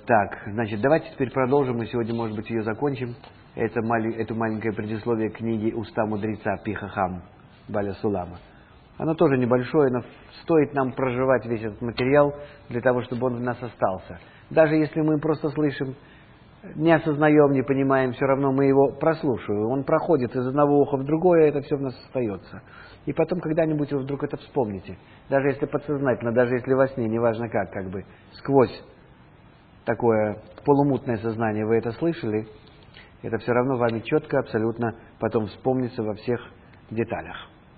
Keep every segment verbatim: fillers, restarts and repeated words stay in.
Так, значит, давайте теперь продолжим. Мы сегодня, может быть, ее закончим. Это, это маленькое предисловие книги «Уста мудреца Пи-Хахам» Баля Сулама. Оно тоже небольшое, но стоит нам проживать весь этот материал для того, чтобы он в нас остался. Даже если мы просто слышим, не осознаем, не понимаем, все равно мы его прослушиваем. Он проходит из одного уха в другое, это все в нас остается. И потом когда-нибудь вы вдруг это вспомните. Даже если подсознательно, даже если во сне, неважно как, как бы сквозь такое полумутное сознание вы это слышали, это все равно вами четко, абсолютно потом вспомнится во всех деталях.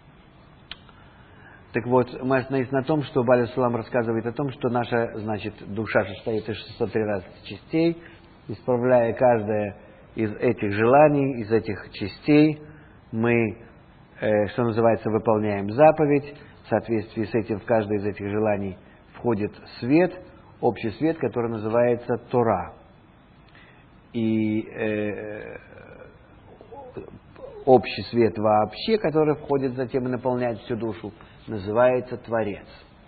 Так вот, мы остановились на том, что Баля Сулам рассказывает о том, что наша, значит, душа состоит из шестисот тринадцати частей, исправляя каждое из этих желаний, из этих частей, мы, э, что называется, выполняем заповедь. В соответствии с этим в каждое из этих желаний входит свет, общий свет, который называется Тора. И э, общий свет вообще, который входит затем и наполняет всю душу, называется Творец.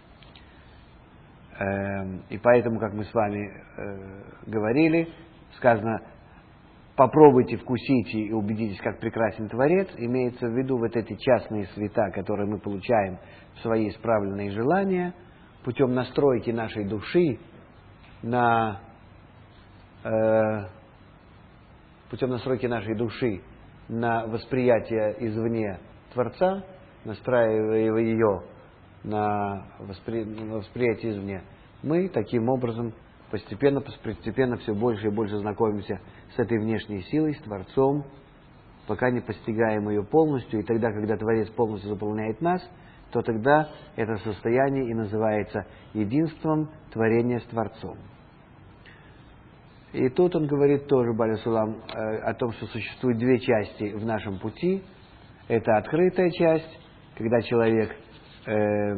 Э, и поэтому, как мы с вами э, говорили, сказано, попробуйте, вкусите и убедитесь, как прекрасен Творец. Имеется в виду вот эти частные света, которые мы получаем в свои исправленные желания, путем настройки нашей души на э, путем настройки нашей души на восприятие извне Творца, настраивая ее на, воспри... на восприятие извне, мы таким образом постепенно, постепенно все больше и больше знакомимся с этой внешней силой, с Творцом, пока не постигаем ее полностью. И тогда, когда Творец полностью заполняет нас, то тогда это состояние и называется единством творения с Творцом. И тут он говорит тоже, Баля Сулам, э, о том, что существует две части в нашем пути. Это открытая часть, когда человек э, э,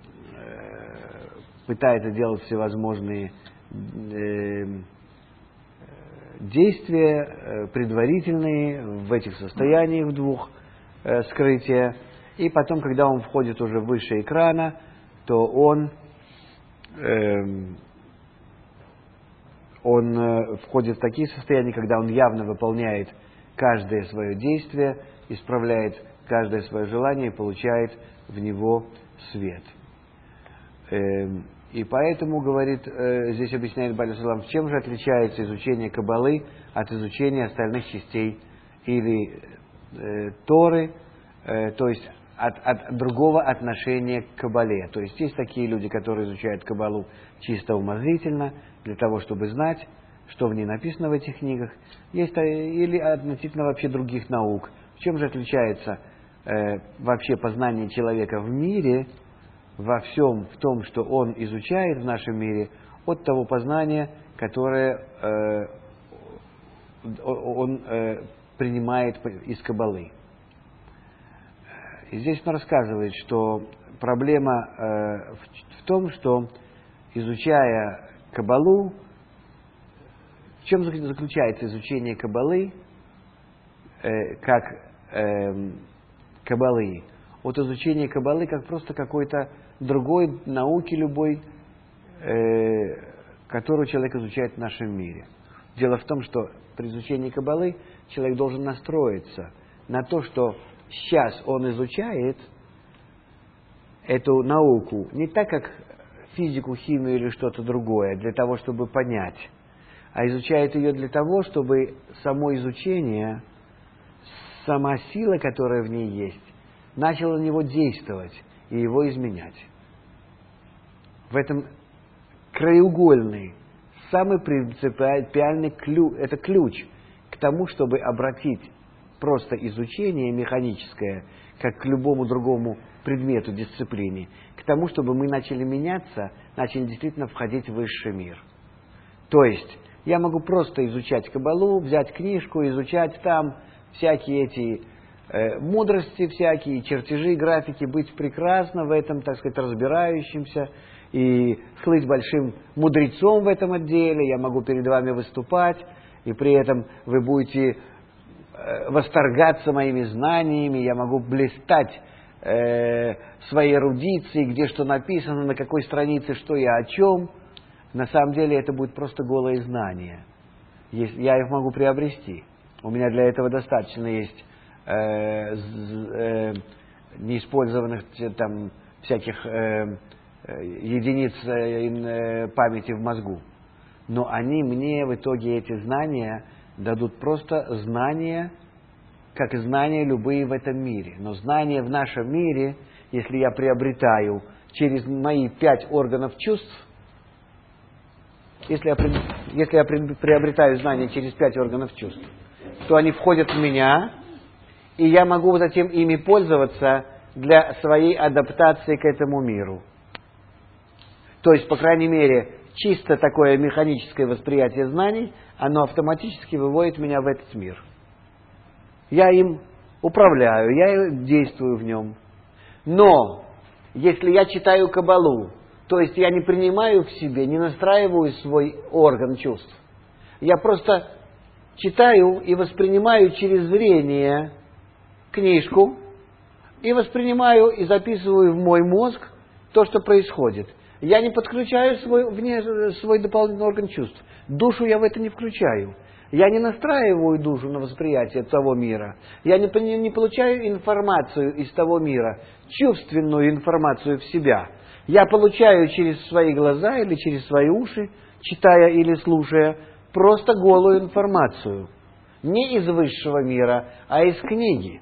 пытается делать всевозможные э, действия э, предварительные в этих состояниях, в двух э, скрытия. И потом, когда он входит уже выше экрана, то он... Э, Он э, входит в такие состояния, когда он явно выполняет каждое свое действие, исправляет каждое свое желание и получает в него свет. Э, и поэтому, говорит, э, здесь объясняет Баля Сулам, в чем же отличается изучение Каббалы от изучения остальных частей или э, Торы, э, то есть от, от другого отношения к Каббале. То есть есть такие люди, которые изучают Каббалу чисто умозрительно, для того, чтобы знать, что в ней написано в этих книгах, есть или относительно вообще других наук. В чем же отличается э, вообще познание человека в мире, во всем в том, что он изучает в нашем мире, от того познания, которое э, он э, принимает из Каббалы. И здесь он рассказывает, что проблема э, в, в том, что изучая Каббалу, в чем заключается изучение Каббалы, э, как э, Каббалы, от изучения Каббалы как просто какой-то другой науки любой, э, которую человек изучает в нашем мире. Дело в том, что при изучении Каббалы человек должен настроиться на то, что сейчас он изучает эту науку не так, как физику, химию или что-то другое, для того, чтобы понять, а изучает ее для того, чтобы само изучение, сама сила, которая в ней есть, начала на него действовать и его изменять. В этом краеугольный, самый принципиальный ключ, это ключ к тому, чтобы обратить просто изучение механическое, как к любому другому предмету, дисциплине, к тому, чтобы мы начали меняться, начали действительно входить в высший мир. То есть, я могу просто изучать Каббалу, взять книжку, изучать там всякие эти э, мудрости, всякие чертежи, графики, быть прекрасно в этом, так сказать, разбирающимся, и слыть большим мудрецом в этом отделе, я могу перед вами выступать, и при этом вы будете восторгаться моими знаниями, я могу блистать э, своей эрудицией, где что написано, на какой странице, что я о чем. на самом деле это будет просто голые знания. Я их могу приобрести. У меня для этого достаточно есть э, э, неиспользованных там всяких э, единиц э, памяти в мозгу. Но они мне в итоге, эти знания, дадут просто знания, как и знания любые в этом мире. Но знания в нашем мире, если я приобретаю через мои пять органов чувств, если я, если я приобретаю знания через пять органов чувств, то они входят в меня, и я могу затем ими пользоваться для своей адаптации к этому миру. То есть, по крайней мере, чисто такое механическое восприятие знаний, оно автоматически выводит меня в этот мир. Я им управляю, я действую в нем. Но, если я читаю Кабалу, то есть я не принимаю к себе, не настраиваю свой орган чувств, я просто читаю и воспринимаю через зрение книжку, и воспринимаю и записываю в мой мозг то, что происходит. Я не подключаю свой, вне, свой дополнительный орган чувств. Душу я в это не включаю. Я не настраиваю душу на восприятие того мира. Я не, не получаю информацию из того мира, чувственную информацию в себя. Я получаю через свои глаза или через свои уши, читая или слушая, просто голую информацию. Не из высшего мира, а из книги.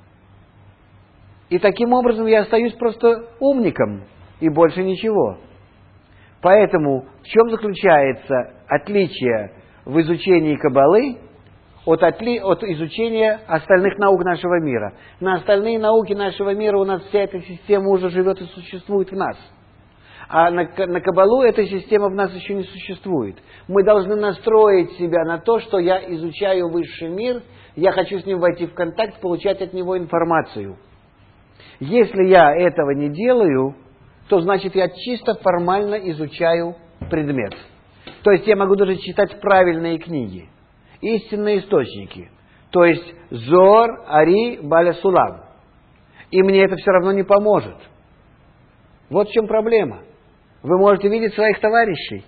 И таким образом я остаюсь просто умником, и больше ничего. Поэтому в чем заключается отличие в изучении Кабалы от, отли... от изучения остальных наук нашего мира? На остальные науки нашего мира у нас вся эта система уже живет и существует в нас. А на, на Кабалу эта система в нас еще не существует. Мы должны настроить себя на то, что я изучаю высший мир, я хочу с ним войти в контакт, получать от него информацию. Если я этого не делаю, то значит я чисто формально изучаю предмет. То есть я могу даже читать правильные книги, истинные источники. То есть Зор, Ари, Баля Сулам. И мне это все равно не поможет. Вот в чем проблема. Вы можете видеть своих товарищей,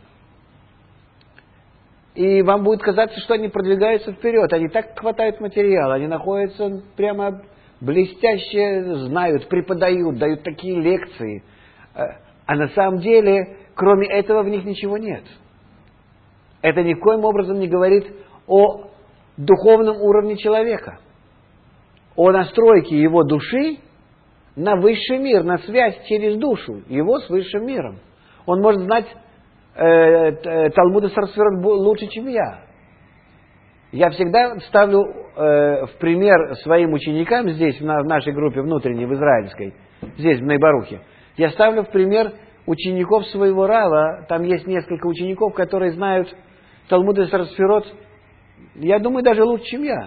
и вам будет казаться, что они продвигаются вперед. Они так хватают материала, они находятся прямо блестяще, знают, преподают, дают такие лекции. А на самом деле, кроме этого, в них ничего нет. Это никоим образом не говорит о духовном уровне человека, о настройке его души на высший мир, на связь через душу, его с высшим миром. Он может знать э, Талмуд Сарсферот лучше, чем я. Я всегда ставлю э, в пример своим ученикам здесь, в, на, в нашей группе внутренней, в израильской, здесь, в Нейбарухе, я ставлю в пример учеников своего Рава. Там есть несколько учеников, которые знают Талмуд Сарсферот, я думаю, даже лучше, чем я.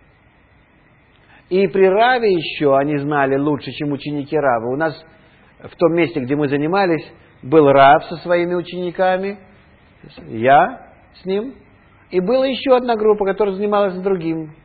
И при Раве еще они знали лучше, чем ученики Рава. У нас в том месте, где мы занимались, был Рав со своими учениками, я с ним, и была еще одна группа, которая занималась с другим.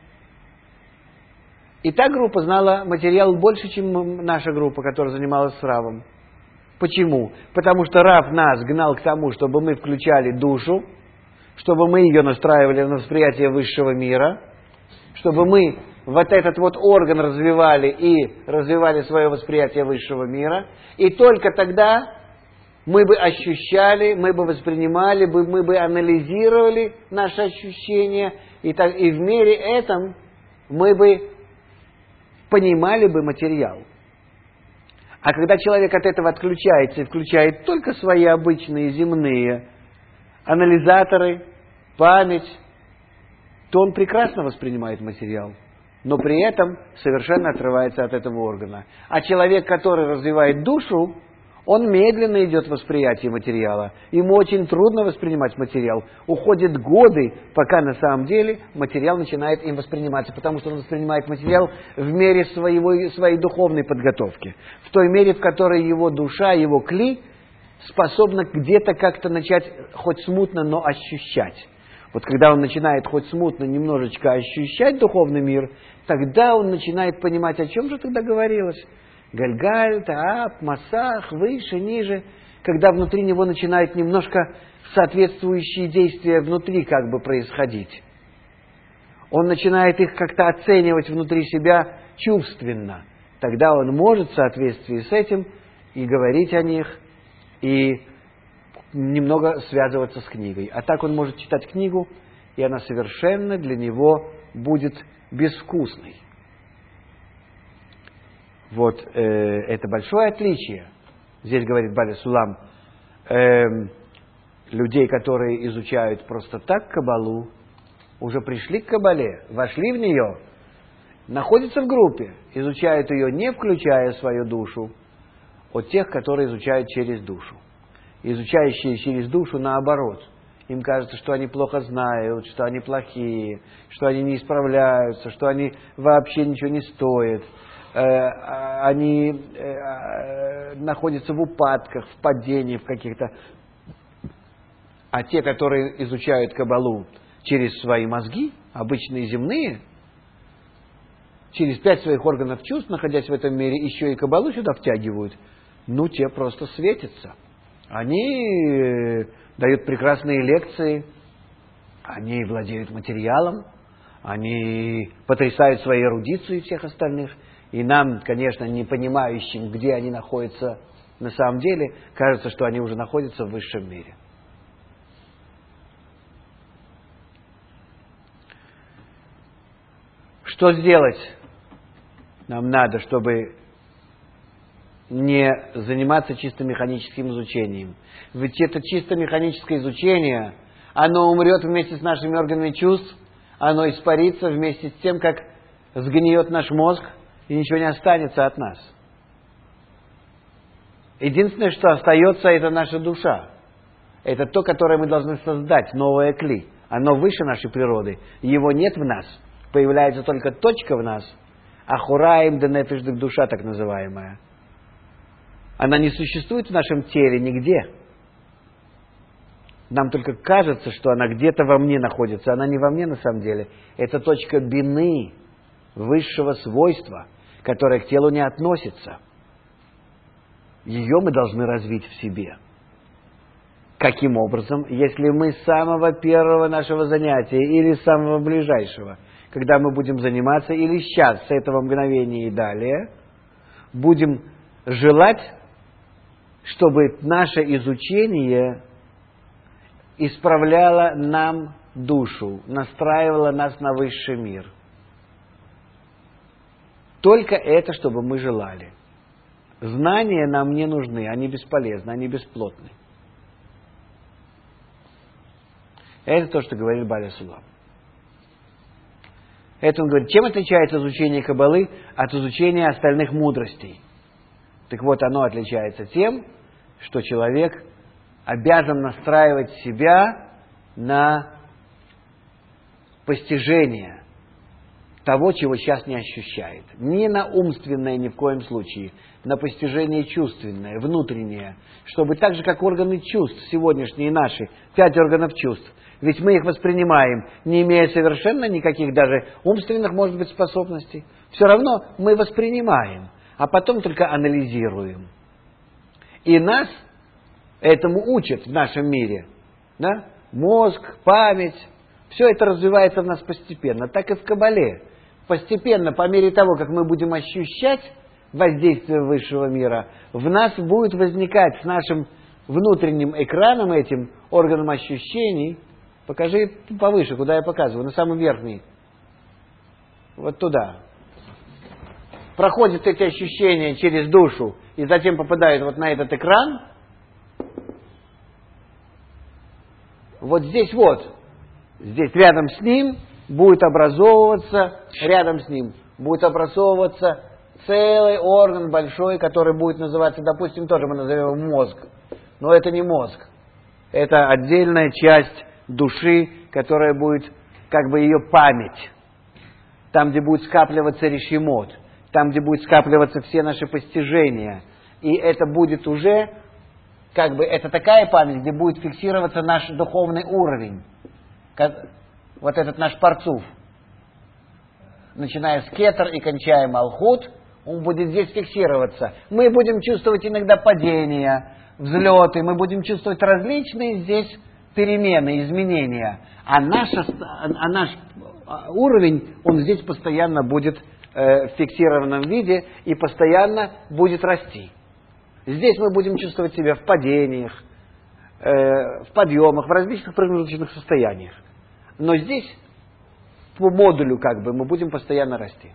И та группа знала материал больше, чем наша группа, которая занималась с Равом. Почему? Потому что Рав нас гнал к тому, чтобы мы включали душу, чтобы мы ее настраивали на восприятие высшего мира, чтобы мы вот этот вот орган развивали и развивали свое восприятие высшего мира. И только тогда мы бы ощущали, мы бы воспринимали, мы бы анализировали наши ощущения. И, так, и в мире этом мы бы понимали бы материал. А когда человек от этого отключается и включает только свои обычные земные анализаторы, память, то он прекрасно воспринимает материал, но при этом совершенно отрывается от этого органа. А человек, который развивает душу, он медленно идет в восприятие материала. Ему очень трудно воспринимать материал. Уходят годы, пока на самом деле материал начинает им восприниматься, потому что он воспринимает материал в мере своего, своей духовной подготовки. В той мере, в которой его душа, его кли способна где-то как-то начать хоть смутно, но ощущать. Вот когда он начинает хоть смутно немножечко ощущать духовный мир, тогда он начинает понимать, о чем же тогда говорилось. Гальгаль, Таап, Масах, выше, ниже. Когда внутри него начинает немножко соответствующие действия внутри как бы происходить. Он начинает их как-то оценивать внутри себя чувственно. Тогда он может в соответствии с этим и говорить о них, и немного связываться с книгой. А так он может читать книгу, и она совершенно для него будет безвкусной. Вот э, это большое отличие. Здесь говорит Бали Сулам, э, людей, которые изучают просто так Кабалу, уже пришли к Кабале, вошли в нее, находятся в группе, изучают ее, не включая свою душу, от тех, которые изучают через душу. Изучающие через душу наоборот. Им кажется, что они плохо знают, что они плохие, что они не исправляются, что они вообще ничего не стоят. Они находятся в упадках, в падении, в каких-то... А те, которые изучают Кабалу через свои мозги, обычные земные, через пять своих органов чувств, находясь в этом мире, еще и Кабалу сюда втягивают, ну, те просто светятся. Они дают прекрасные лекции, они владеют материалом, они потрясают своей эрудицией всех остальных. И нам, конечно, не понимающим, где они находятся на самом деле, кажется, что они уже находятся в высшем мире. Что сделать нам надо, чтобы не заниматься чисто механическим изучением? Ведь это чисто механическое изучение, оно умрет вместе с нашими органами чувств, оно испарится вместе с тем, как сгниет наш мозг, и ничего не останется от нас. Единственное, что остается, это наша душа. Это то, которое мы должны создать, новое кли. Оно выше нашей природы. Его нет в нас. Появляется только точка в нас. Ахураим де нефиш, душа так называемая. Она не существует в нашем теле нигде. Нам только кажется, что она где-то во мне находится. Она не во мне на самом деле. Это точка бины, высшего свойства, которое к телу не относится. Ее мы должны развить в себе. Каким образом? Если мы с самого первого нашего занятия или с самого ближайшего, когда мы будем заниматься, или сейчас, с этого мгновения и далее, будем желать, чтобы наше изучение исправляло нам душу, настраивало нас на высший мир. Только это, чтобы мы желали. Знания нам не нужны, они бесполезны, они бесплотны. Это то, что говорит Бали Сулам. Это он говорит, чем отличается изучение Кабалы от изучения остальных мудростей? Так вот, оно отличается тем, что человек обязан настраивать себя на постижение того, чего сейчас не ощущает. Не на умственное ни в коем случае, на постижение чувственное, внутреннее. Чтобы так же, как органы чувств, сегодняшние наши, пять органов чувств, ведь мы их воспринимаем, не имея совершенно никаких даже умственных, может быть, способностей. Все равно мы воспринимаем, а потом только анализируем. И нас этому учат в нашем мире. Да? Мозг, память, все это развивается в нас постепенно. Так и в Кабале. Постепенно, по мере того, как мы будем ощущать воздействие высшего мира, в нас будет возникать с нашим внутренним экраном этим, органом ощущений. Покажи повыше, куда я показываю, на самый верхний. Вот туда. Проходят эти ощущения через душу и затем попадают вот на этот экран. Вот здесь вот, здесь рядом с ним будет образовываться, рядом с ним будет образовываться целый орган большой, который будет называться, допустим, тоже мы назовем его мозг. Но это не мозг. Это отдельная часть души, которая будет как бы ее память. Там, где будет скапливаться решимот. Там, где будет скапливаться все наши постижения. И это будет уже, как бы, это такая память, где будет фиксироваться наш духовный уровень. Вот этот наш парцуф. Начиная с кетер и кончая малхут, он будет здесь фиксироваться. Мы будем чувствовать иногда падения, взлеты, мы будем чувствовать различные здесь перемены, изменения, а, наша, а наш уровень, он здесь постоянно будет э, в фиксированном виде и постоянно будет расти. Здесь мы будем чувствовать себя в падениях, э, в подъемах, в различных промежуточных состояниях. Но здесь по модулю как бы мы будем постоянно расти.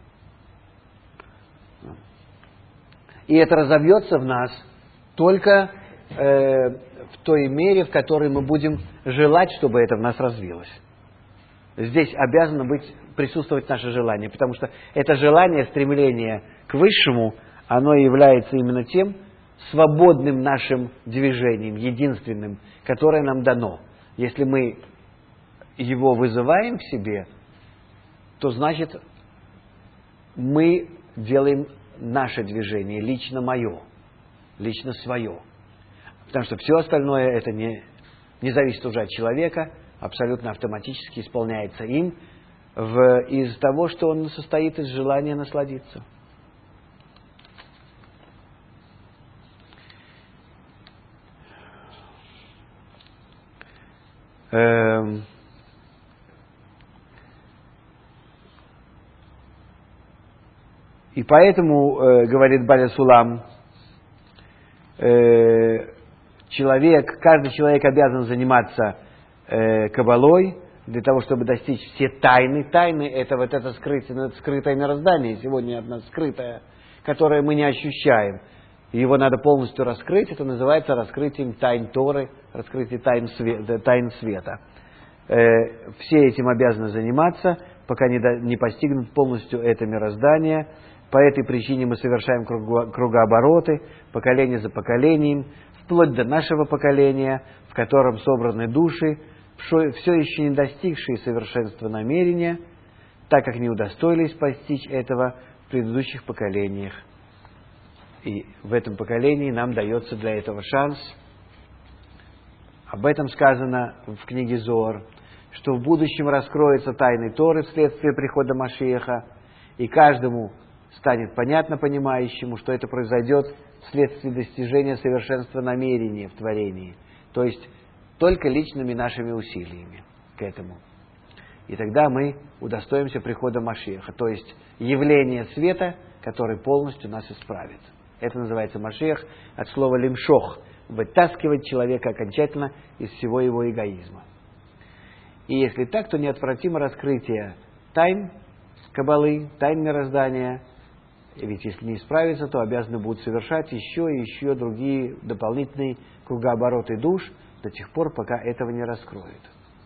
И это разовьется в нас только э, в той мере, в которой мы будем желать, чтобы это в нас развилось. Здесь обязано быть, присутствовать наше желание, потому что это желание, стремление к высшему, оно является именно тем свободным нашим движением, единственным, которое нам дано. Если мы его вызываем к себе, то значит мы делаем наше движение, лично мое, лично свое. Потому что все остальное это не, не зависит уже от человека, абсолютно автоматически исполняется им в, из того, что он состоит из желания насладиться. Эм. И поэтому, э, говорит Баля Сулам, э, человек, каждый человек обязан заниматься э, кабалой для того, чтобы достичь все тайны. Тайны — это вот это скрытое, скрытое мироздание, сегодня одна скрытая, которое мы не ощущаем. Его надо полностью раскрыть, это называется раскрытием тайн Торы, раскрытием тайн света. Тайн света. Э, все этим обязаны заниматься, пока не, до, не постигнут полностью это мироздание. По этой причине мы совершаем круго, кругообороты, поколение за поколением, вплоть до нашего поколения, в котором собраны души, все еще не достигшие совершенства намерения, так как не удостоились постичь этого в предыдущих поколениях. И в этом поколении нам дается для этого шанс. Об этом сказано в книге Зоар, что в будущем раскроются тайны Торы вследствие прихода Машиаха, и каждому станет понятно понимающему, что это произойдет вследствие достижения совершенства намерения в творении, то есть только личными нашими усилиями к этому. И тогда мы удостоимся прихода Машиаха, то есть явления света, который полностью нас исправит. Это называется Машиах от слова лимшох, вытаскивать человека окончательно из всего его эгоизма. И если так, то неотвратимо раскрытие тайн Каббалы, тайн мироздания. Ведь если не исправиться, то обязаны будут совершать еще и еще другие дополнительные кругообороты душ до тех пор, пока этого не раскроют.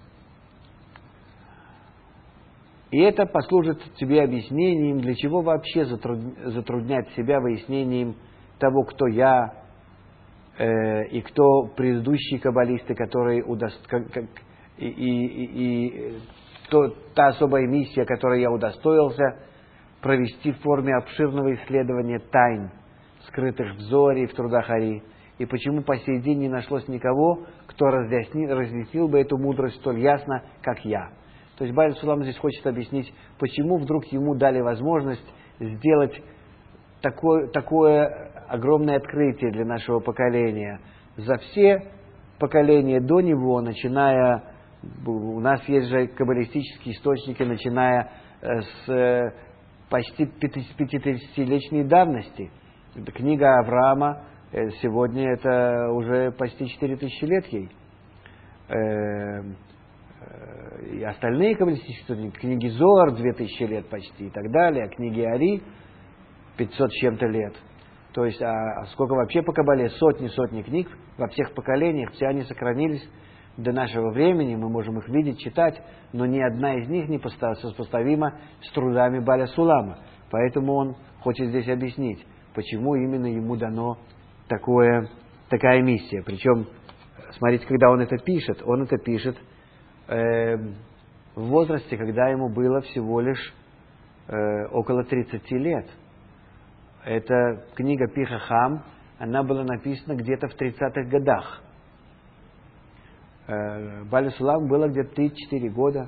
И это послужит тебе объяснением, для чего вообще затруднять себя выяснением того, кто я, э, и кто предыдущие каббалисты, которые удост... как, как, и, и, и, и то, та особая миссия, которой я удостоился провести в форме обширного исследования тайн, скрытых в Зоре и в трудах Ари, и почему по сей день не нашлось никого, кто разъяснил, разъяснил бы эту мудрость столь ясно, как я. То есть Баля Сулам здесь хочет объяснить, почему вдруг ему дали возможность сделать такое, такое огромное открытие для нашего поколения. За все поколения до него, начиная, у нас есть же каббалистические источники, начиная с почти пятитысячелетней давности. Это книга Авраама, сегодня это уже почти четыре тысячи лет ей. И остальные каббалистические книги Зоар две тысячи лет почти и так далее, а книги Ари пятьсот с чем-то лет. То есть, а сколько вообще по Каббале? Сотни-сотни книг во всех поколениях, все они сохранились до нашего времени, мы можем их видеть, читать, но ни одна из них не сопоставима с трудами Баля Сулама. Поэтому он хочет здесь объяснить, почему именно ему дано такое, такая миссия. Причем, смотрите, когда он это пишет, он это пишет э, в возрасте, когда ему было всего лишь э, около тридцати лет. Эта книга Пи-Хахам, она была написана где-то в тридцатых годах. Баля Сулам было где-то три-четыре года.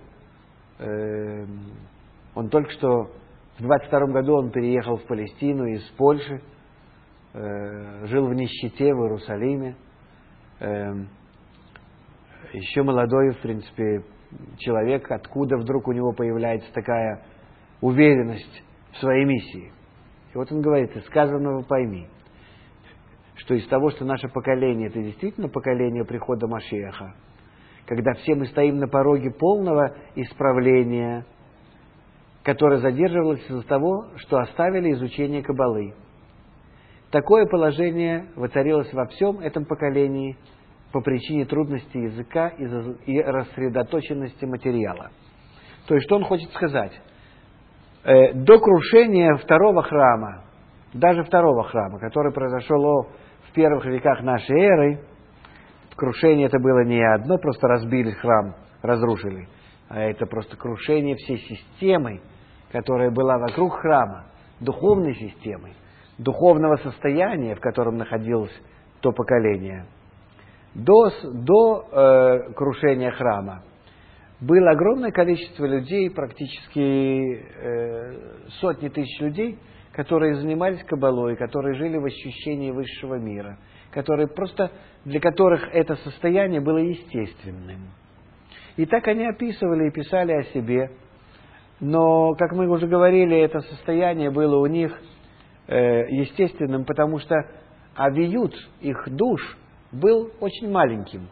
Он только что в двадцать втором году он переехал в Палестину из Польши, жил в нищете в Иерусалиме. еще молодой, в принципе, человек, откуда вдруг у него появляется такая уверенность в своей миссии. И вот он говорит: из сказанного пойми, что из того, что наше поколение, это действительно поколение прихода Машиаха, когда все мы стоим на пороге полного исправления, которое задерживалось из-за того, что оставили изучение Каббалы. Такое положение воцарилось во всем этом поколении по причине трудности языка и рассредоточенности материала. То есть, что он хочет сказать? Э, до крушения второго храма, даже второго храма, который произошло в первых веках нашей эры, крушение это было не одно, просто разбили храм, разрушили, а это просто крушение всей системы, которая была вокруг храма, духовной системы, духовного состояния, в котором находилось то поколение. До, до э, крушения храма было огромное количество людей, практически э, сотни тысяч людей, которые занимались каббалой, которые жили в ощущении высшего мира, которые просто, для которых это состояние было естественным. И так они описывали и писали о себе. Но, как мы уже говорили, это состояние было у них э, естественным, потому что авиют их душ был очень маленьким.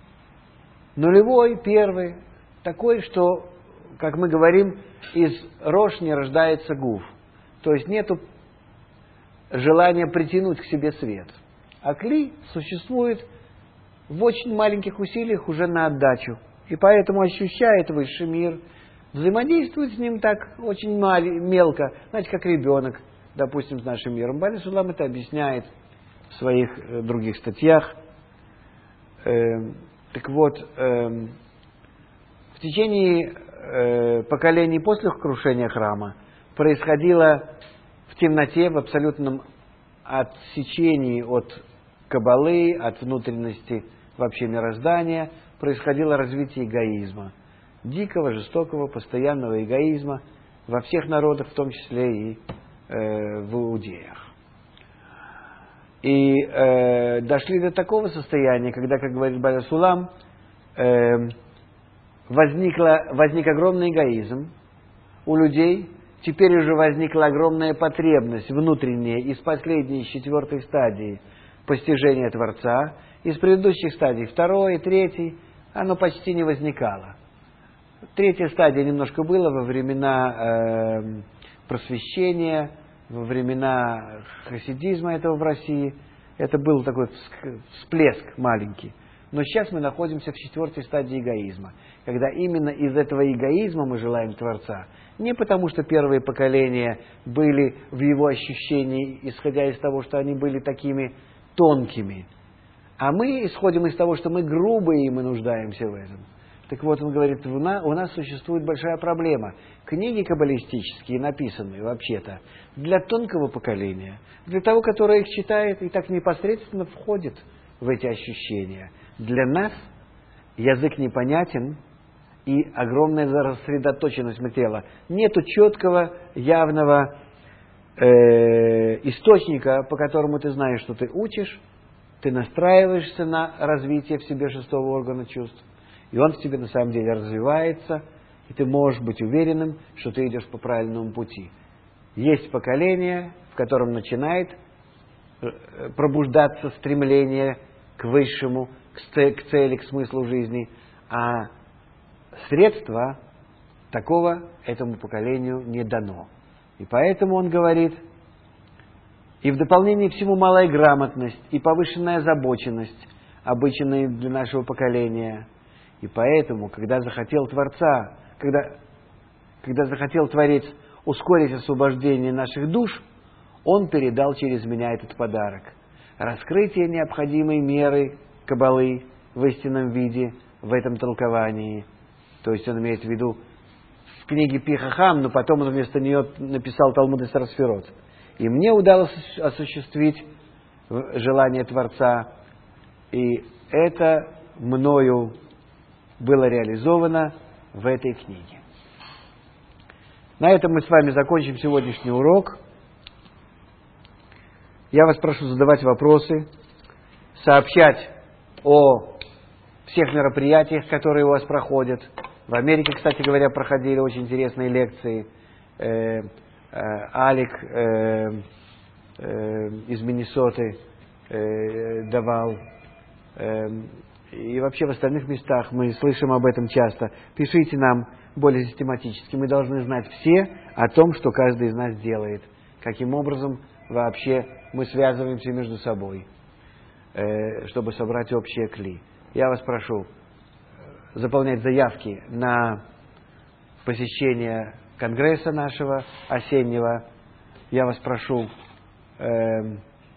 Нулевой, первый, такой, что, как мы говорим, из рож не рождается гуф. То есть нету желания притянуть к себе свет. А кли существует в очень маленьких усилиях уже на отдачу. И поэтому ощущает высший мир, взаимодействует с ним так очень мал, мелко, знаете, как ребенок, допустим, с нашим миром. Бааль Сулам это объясняет в своих э, других статьях. Э, так вот, э, в течение э, поколений после крушения храма происходило в темноте, в абсолютном отсечении от каббалы, от внутренности вообще мироздания, происходило развитие эгоизма. Дикого, жестокого, постоянного эгоизма во всех народах, в том числе и э, в иудеях. И э, дошли до такого состояния, когда, как говорит Бааль Сулам, э, возникло, возник огромный эгоизм у людей. Теперь уже возникла огромная потребность внутренняя из последней, из четвертой стадии постижения Творца. Из предыдущих стадий, второй, третий, оно почти не возникало. Третья стадия немножко была во времена э, просвещения, во времена хасидизма этого в России. Это был такой всплеск маленький. Но сейчас мы находимся в четвертой стадии эгоизма, когда именно из этого эгоизма мы желаем Творца. Не потому, что первые поколения были в его ощущении, исходя из того, что они были такими тонкими, а мы исходим из того, что мы грубые, и мы нуждаемся в этом. Так вот, он говорит, у нас, у нас существует большая проблема. Книги каббалистические, написанные вообще-то для тонкого поколения, для того, которое их читает и так непосредственно входит в эти ощущения. Для нас язык непонятен и огромная рассредоточенность материала. Нету четкого, явного э, источника, по которому ты знаешь, что ты учишь, ты настраиваешься на развитие в себе шестого органа чувств, и он в тебе на самом деле развивается, и ты можешь быть уверенным, что ты идешь по правильному пути. Есть поколение, в котором начинает пробуждаться стремление к высшему, к цели, к смыслу жизни, а средства такого этому поколению не дано. И поэтому он говорит, и в дополнение к всему малая грамотность и повышенная озабоченность, обычные для нашего поколения. И поэтому, когда захотел Творца, когда, когда захотел Творец ускорить освобождение наших душ, он передал через меня этот подарок. Раскрытие необходимой меры каббалы в истинном виде, в этом толковании. То есть он имеет в виду в книге Пи-Хахам, но потом он вместо нее написал Талмуд Эстер Сферот. И мне удалось осуществить желание Творца, и это мною было реализовано в этой книге. На этом мы с вами закончим сегодняшний урок. Я вас прошу задавать вопросы, сообщать о всех мероприятиях, которые у вас проходят. В Америке, кстати говоря, проходили очень интересные лекции. Э, э, Алик э, э, из Миннесоты э, давал. Э, и вообще в остальных местах мы слышим об этом часто. Пишите нам более систематически. Мы должны знать все о том, что каждый из нас делает. Каким образом вообще мы связываемся между собой, э, чтобы собрать общее кли. Я вас прошу заполнять заявки на посещение конгресса нашего осеннего. Я вас прошу э,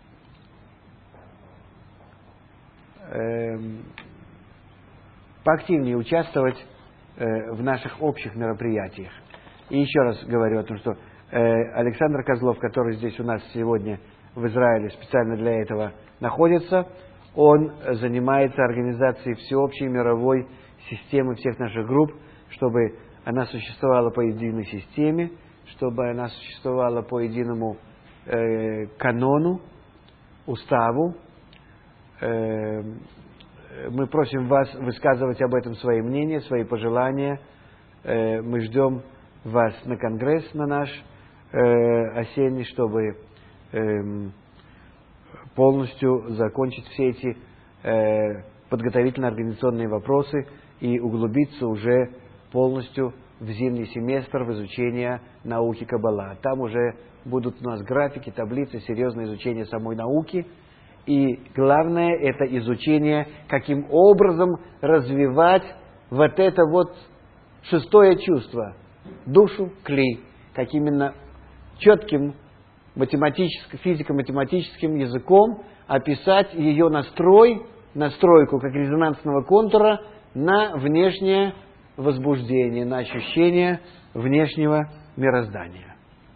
э, поактивнее участвовать э, в наших общих мероприятиях. И еще раз говорю о том, что э, Александр Козлов, который здесь у нас сегодня в Израиле специально для этого находится, он занимается организацией всеобщей мировой системы всех наших групп, чтобы она существовала по единой системе, чтобы она существовала по единому э, канону, уставу. Э, мы просим вас высказывать об этом свои мнения, свои пожелания. Э, мы ждем вас на конгресс, на наш э, осенний, чтобы э, полностью закончить все эти э, подготовительно-организационные вопросы и углубиться уже полностью в зимний семестр в изучение науки Каббала. Там уже будут у нас графики, таблицы, серьезное изучение самой науки. И главное, это изучение, каким образом развивать вот это вот шестое чувство, душу, кли, как именно четким математическим, физико-математическим языком описать ее настрой, настройку как резонансного контура на внешнее возбуждение, на ощущение внешнего мироздания.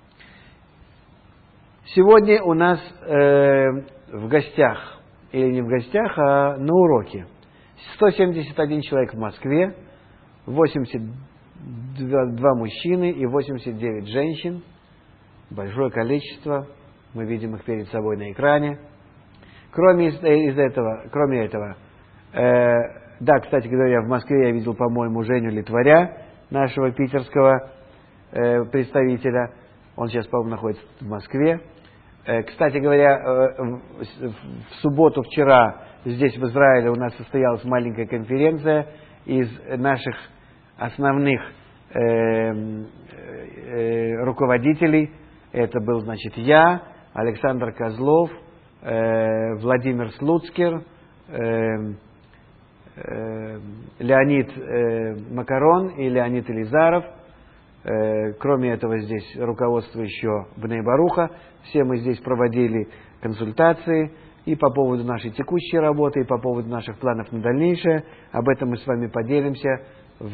Сегодня у нас э, в гостях, или не в гостях, а на уроке, сто семьдесят один человек в Москве, восемьдесят два мужчины и восемьдесят девять женщин. Большое количество, мы видим их перед собой на экране. Кроме из, из этого, кроме этого, э, да, кстати говоря, в Москве я видел, по-моему, Женю Литваря, нашего питерского э, представителя. Он сейчас, по-моему, находится в Москве. Э, кстати говоря, э, в, в субботу вчера здесь, в Израиле, у нас состоялась маленькая конференция из наших основных э, э, руководителей. Это был, значит, я, Александр Козлов, э, Владимир Слуцкер, э, э, Леонид э, Макарон и Леонид Элизаров. Э, кроме этого, здесь руководство еще Бней Баруха. Все мы здесь проводили консультации и по поводу нашей текущей работы, и по поводу наших планов на дальнейшее. Об этом мы с вами поделимся в,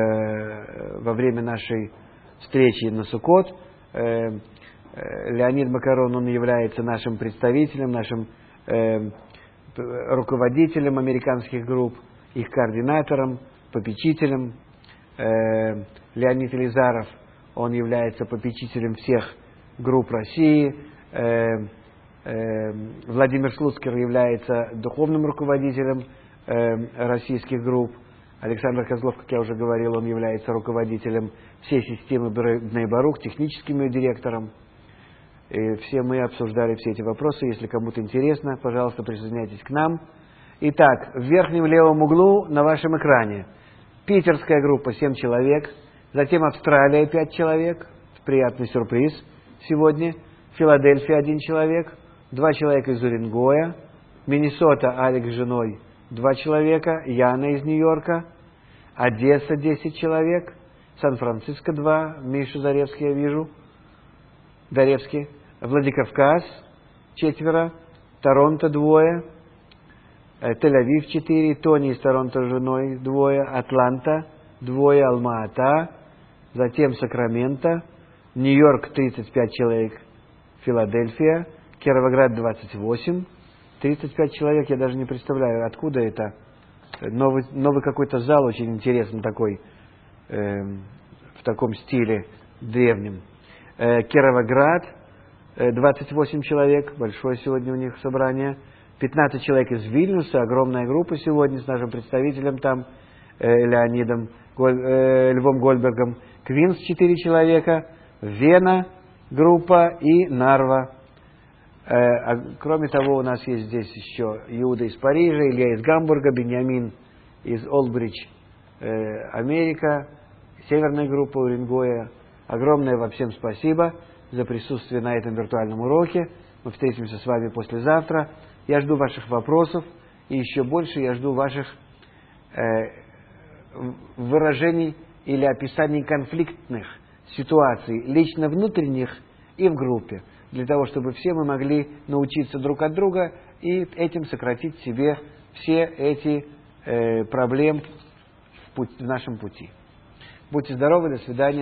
во время нашей встречи на Суккот. Э, Леонид Макарон, он является нашим представителем, нашим э, руководителем американских групп, их координатором, попечителем. Э, Леонид Элизаров, он является попечителем всех групп России. Э, э, Владимир Слуцкер является духовным руководителем э, российских групп. Александр Козлов, как я уже говорил, он является руководителем всей системы Бней Барух, техническим ее директором. И все мы обсуждали все эти вопросы. Если кому-то интересно, пожалуйста, присоединяйтесь к нам. Итак, в верхнем левом углу на вашем экране питерская группа семь человек, затем Австралия пять человек, приятный сюрприз сегодня, Филадельфия один человек, два человека из Уренгоя, Миннесота, Алик с женой два человека, Яна из Нью-Йорка, Одесса десять человек, Сан-Франциско два, Мишу Заревский я вижу, Даревский, Владикавказ четверо, Торонто двое, Тель-Авив четыре, Тони из Торонто с женой двое, Атланта двое, Алма-Ата, затем Сакраменто, Нью-Йорк тридцать пять человек, Филадельфия, Кировоград двадцать восемь, тридцать пять человек, я даже не представляю, откуда это. Новый, новый какой-то зал, очень интересный такой, э, в таком стиле древнем. Э, Кировоград, э, двадцать восемь человек, большое сегодня у них собрание. пятнадцать человек из Вильнюса, огромная группа сегодня с нашим представителем там, э, Леонидом, Голь, э, Львом Гольбергом. Квинс четыре человека, Вена группа и Нарва. Э, а, кроме того, у нас есть здесь еще Иуда из Парижа, Илья из Гамбурга, Беньямин из Олбридж, э, Америка, северная группа Уренгоя. Огромное вам всем спасибо за присутствие на этом виртуальном уроке. Мы встретимся с вами послезавтра. Я жду ваших вопросов, и еще больше я жду ваших э, выражений или описаний конфликтных ситуаций, лично внутренних и в группе, для того, чтобы все мы могли научиться друг от друга и этим сократить себе все эти э, проблемы в, путь, в нашем пути. Будьте здоровы, до свидания.